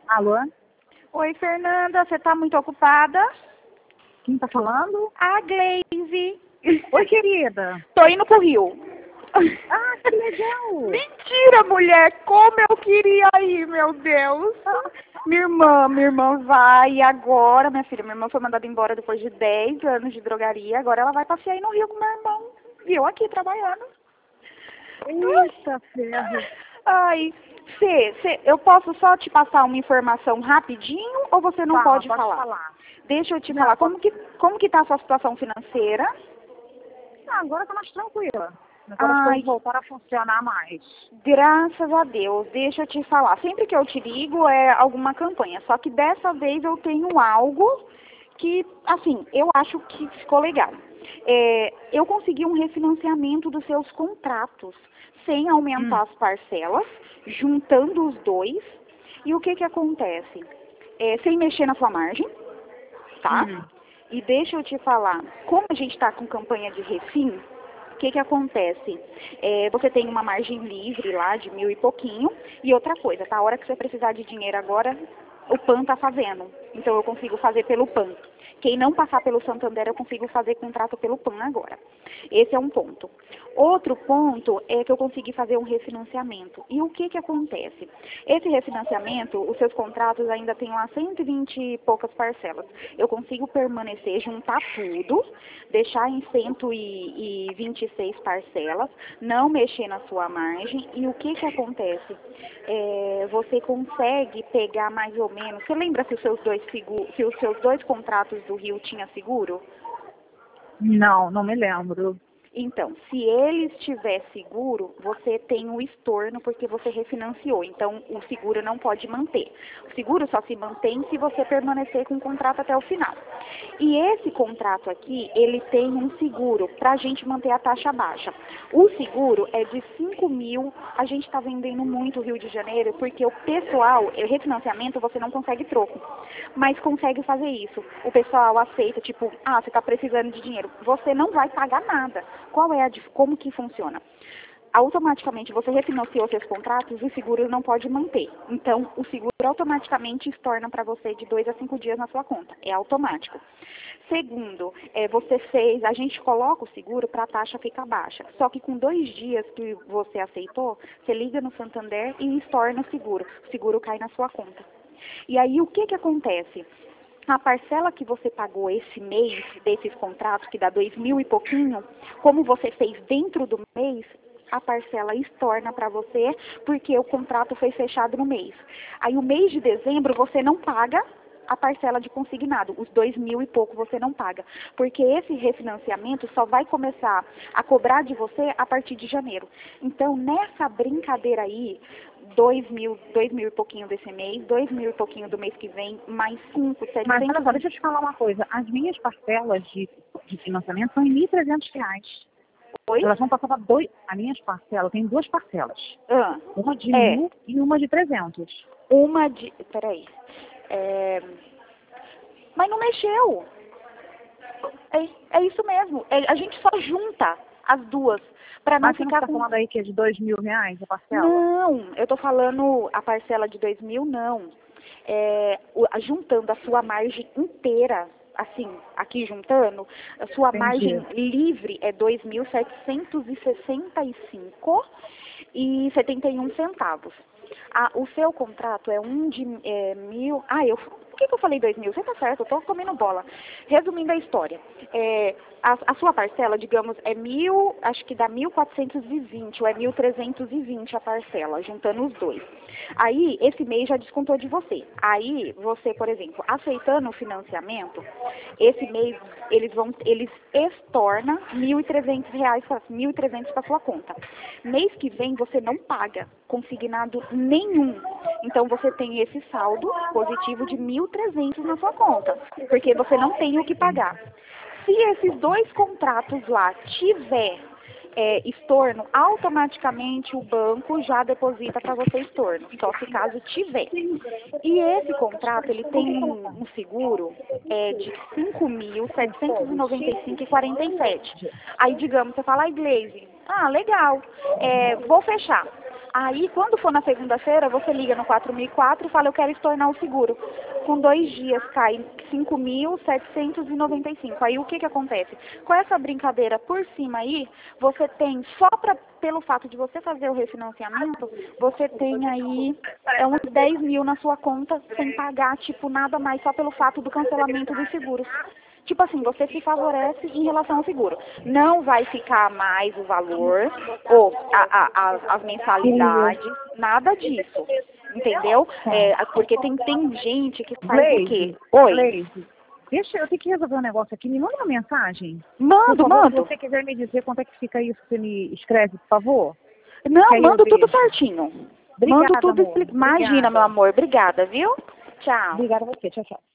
Alô? Oi, Fernanda, você tá muito ocupada? Quem tá falando? A Gleise. Oi, querida. Tô indo pro Rio. Ah, que legal. Mentira, mulher! Como eu queria ir, meu Deus! Minha irmã vai agora, minha filha. Minha irmã foi mandada embora depois de 10 anos de drogaria. Agora ela vai passear aí no Rio com meu irmão. E eu aqui trabalhando. Eita, ferro. Ai, eu posso só te passar uma informação rapidinho ou você não pode falar? Deixa eu te falar, como que tá a sua situação financeira? Ah, agora tá mais tranquila. Agora as coisas voltaram a funcionar mais. Graças a Deus, deixa eu te falar. Sempre que eu te ligo é alguma campanha, só que dessa vez eu tenho algo que, assim, eu acho que ficou legal. Eu consegui um refinanciamento dos seus contratos, sem aumentar as parcelas, juntando os dois. E o que que acontece? Sem mexer na sua margem, tá? E deixa eu te falar, como a gente está com campanha de refim, o que que acontece? Você tem uma margem livre lá de 1.000 e pouquinho. E outra coisa, tá? A hora que você precisar de dinheiro agora, o PAN tá fazendo. Então eu consigo fazer pelo PAN. Quem não passar pelo Santander, eu consigo fazer contrato pelo PAN agora. Esse é um ponto. Outro ponto é que eu consegui fazer um refinanciamento. E o que que acontece? Esse refinanciamento, os seus contratos ainda têm lá 120 e poucas parcelas. Eu consigo permanecer, juntar tudo, deixar em 126 parcelas, não mexer na sua margem. E o que que acontece? Você consegue pegar mais ou menos... Você lembra se os seus dois contratos do Rio tinha seguro? Não me lembro. Então, se ele estiver seguro, você tem o estorno porque você refinanciou. Então, o seguro não pode manter. O seguro só se mantém se você permanecer com o contrato até o final. E esse contrato aqui, ele tem um seguro para a gente manter a taxa baixa. O seguro é de 5.000. A gente está vendendo muito Rio de Janeiro porque o pessoal, refinanciamento, você não consegue troco. Mas consegue fazer isso. O pessoal aceita, tipo, você está precisando de dinheiro. Você não vai pagar nada. Como que funciona? Automaticamente você refinanciou seus contratos, o seguro não pode manter. Então, o seguro automaticamente estorna para você de 2 a 5 dias na sua conta. É automático. Segundo, a gente coloca o seguro para a taxa ficar baixa. Só que com 2 dias que você aceitou, você liga no Santander e estorna o seguro. O seguro cai na sua conta. E aí, o que que acontece? A parcela que você pagou esse mês, desses contratos, que dá 2.000 e pouquinho, como você fez dentro do mês, a parcela estorna para você, porque o contrato foi fechado no mês. Aí o mês de dezembro você não paga a parcela de consignado, os 2.000 e pouco você não paga, porque esse refinanciamento só vai começar a cobrar de você a partir de janeiro. Então, nessa brincadeira aí, 2.000 e pouquinho desse mês, 2.000 e pouquinho do mês que vem, mais 5.700... Mas olha só, deixa eu te falar uma coisa. As minhas parcelas de financiamento são em R$ 1.300. Oi? Elas vão passar para as minhas parcelas, eu tenho 2 parcelas. Uma de 1.000 e uma de 300. Peraí. Mas não mexeu. É isso mesmo. A gente só junta as duas para não Mas você não ficar está falando aí que é de R$ 2.000 a parcela? Não, eu tô falando a parcela de 2.000, não. Juntando a sua margem inteira, assim, aqui juntando, a sua margem livre é 2.765,71 centavos. O seu contrato é um de 1.000... Por que eu falei 2.000? Você tá certo, eu tô comendo bola. Resumindo a história, a sua parcela, digamos, é 1.000, acho que dá 1.420 ou é 1.320 a parcela, juntando os dois. Aí, esse mês já descontou de você. Aí, você, por exemplo, aceitando o financiamento, esse mês eles estornam R$ 1.300 para sua conta. Mês que vem você não paga consignado nenhum. Então você tem esse saldo positivo de 1.300 na sua conta, porque você não tem o que pagar. Se esses 2 contratos lá tiver estorno, automaticamente o banco já deposita para você estorno, só se caso tiver. E esse contrato, ele tem um seguro de 5.795,47. Aí, digamos, você fala, Gleise, legal, vou fechar. Aí, quando for na segunda-feira, você liga no 4004 e fala, eu quero estornar o seguro. Com 2 dias cai 5.795. Aí, o que acontece? Com essa brincadeira por cima aí, você tem, pelo fato de você fazer o refinanciamento, você tem aí uns 10 mil na sua conta sem pagar, tipo, nada mais, só pelo fato do cancelamento dos seguros. Tipo assim, você se favorece em relação ao seguro. Não vai ficar mais o valor, ou as mensalidades, nada disso. Entendeu? Porque tem gente que faz o quê? Oi. Gleise, eu tenho que resolver um negócio aqui. Me manda uma mensagem. Mando. Se você quiser me dizer quanto é que fica isso, você me escreve, por favor? Não, mando tudo certinho. Obrigada, Mando tudo amor. Imagina, meu amor. Obrigada, viu? Tchau. Obrigada a você. Tchau, tchau.